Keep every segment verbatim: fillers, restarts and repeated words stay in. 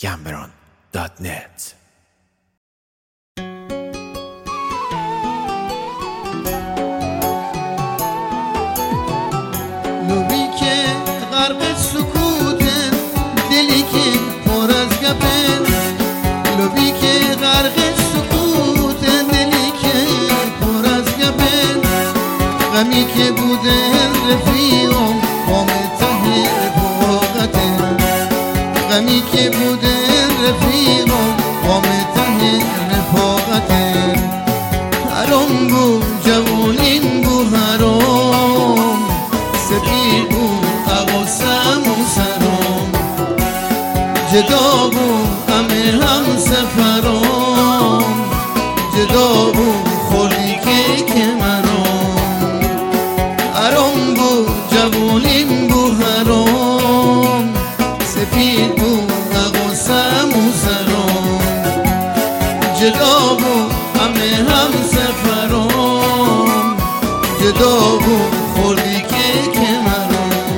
گمبران دات نت. لبی که غرق سکوته، دلی که پر از گپه. لبی که غرق سکوته، دلی که پر از گپه. غمی که بوده رفیقم قام ته رفاقته. غمی که بوده رفیقم قام ته رفاقته. حرام بود جوانیم بود، حرام سپید بود حواسم و سرام. جدا بود همه هم سفرام، جدا بود خوردی که کمرام. حرام بود جوانیم بود، حرام سپید بود حواسم و سرام. جدا بود همه هم سفرام، جدا بود خوردی که کمرام.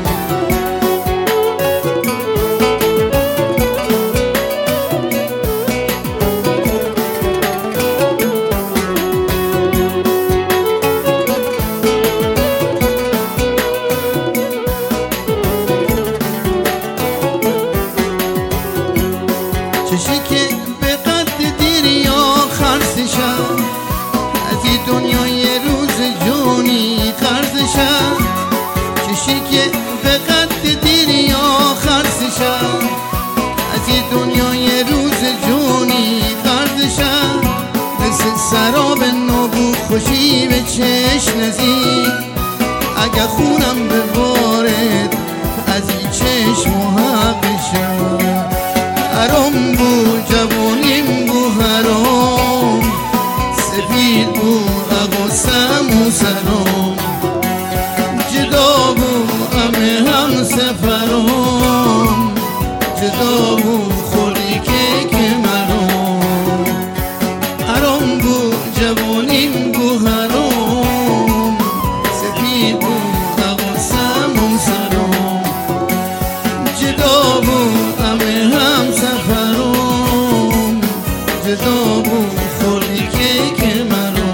چشی که به قد دیر یا خرسشم، از این دنیای روز جونی خرسشم. چشی که به قد دیر یا خرسشم، از این دنیای روز جونی خرسشم. مثل سراب نبو خوشی به چشم نزید، اگه خونم ببارد از این چشم و حقشم. حرام بود جوانیم بود، حرام سفید بود حواسم و سرام. جدا بود همه هم سفرام، جدا بود خوردی که کمرام. حرام بود جوانیم بود، حرام سفید بود حواسم و سرام. جدا بود همه هم سفرام، جدا بود خوردی که کمرام.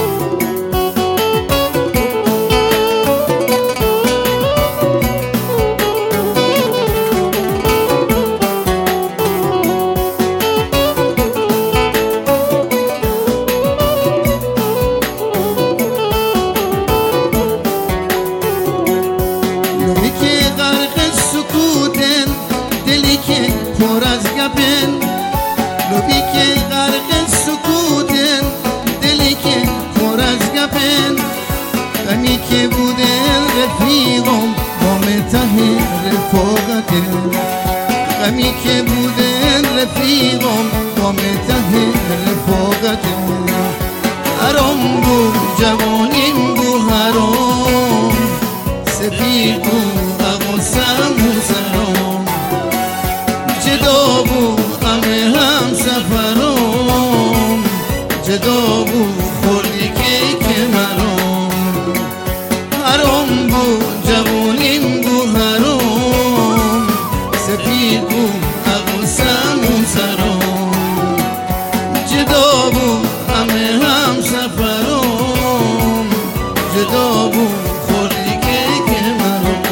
لبی که غرق سکوتن، دلی که پر از گپن. لبی که غرق سکوتن، دلی که پر از گپن. غمی که بوده رفیقم قام ته رفاقتن. غمی که بوده رفیقم قام ته رفاقتن. حرام بود جوانیم بود، حرام سپید بود حواسم و سرام. جدا بود همه هم سفرام، جدا بود خوردی که کمرام. حرام بود جوانیم بود، حرام سپید بود حواسم و سرام. جدا بود همه هم سفرام، جدا بود خوردی که کمرام.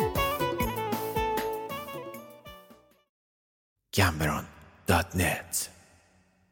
گمبران دات نت.